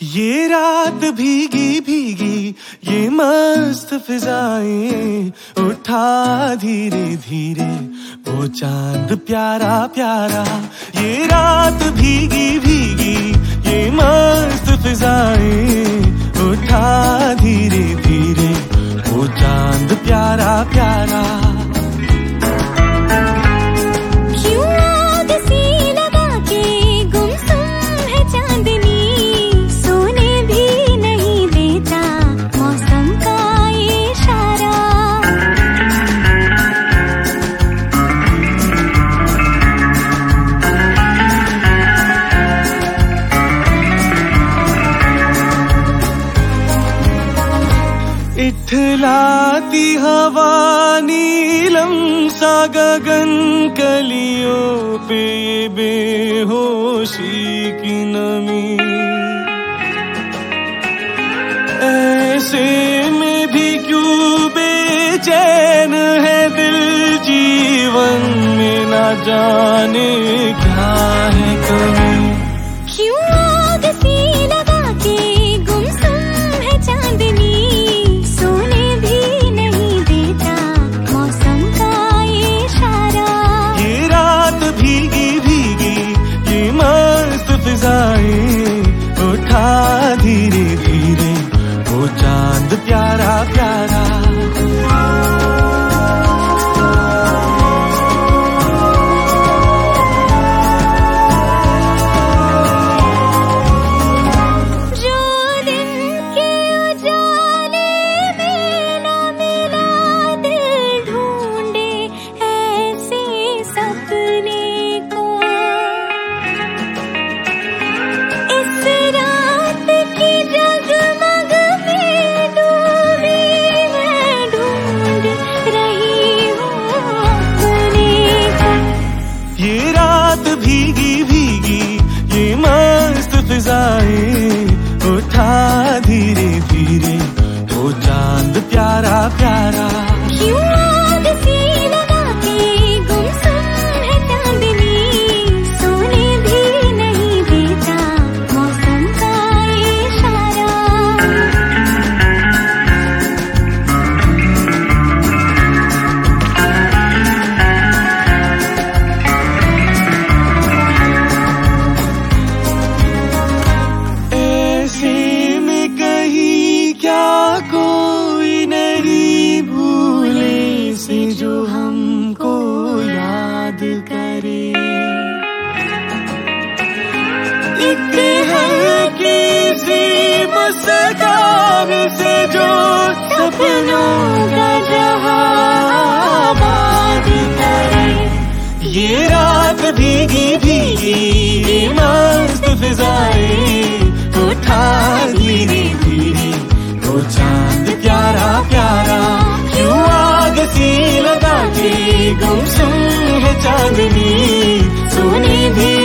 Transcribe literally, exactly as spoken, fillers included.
ये रात भीगी भीगी ये मस्त फिजाएं उठा धीरे धीरे वो चांद प्यारा प्यारा। ये रात भीगी भीगी ये मस्त फिजाएं उठा धीरे धीरे वो चांद प्यारा प्यारा। इठलाती हवा नीलम सा गगन कलियों पे ये बेहोशी की नमी। ऐसे में भी क्यों बेचैन है दिल जीवन में ना जाने क्या है कमी। क्यों आग सी लगा के गुमसुम है चांदनी उठा धीरे धीरे वो चांद प्यारा प्यारा। भीगी भीगी ये मस्त फिजाएं उठा धीरे धीरे वो चांद प्यारा प्यारा। क्यों आग सी लगा के गुमसुम है चांदनी सोने भी नहीं देता मौसम का इशारा। कोई नहीं भूले से जो हमको याद करे। एक हल्की सी मुस्कान से जो सपनों का जहां आबाद करे। ये रात भीगी भीगी ये मस्त फिजाएं उठा धीरे धीरे वो चांद प्यारा प्यारा। क्यों आग सी लगा के गुमसुम है चांदनी सोने भी